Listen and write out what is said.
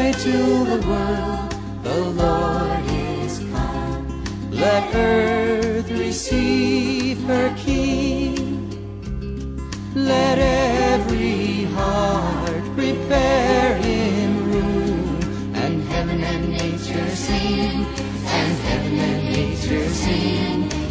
cry to the world, the Lord is come. Let earth receive her King. Let every heart prepare him room, and heaven and nature sing, and heaven and nature sing.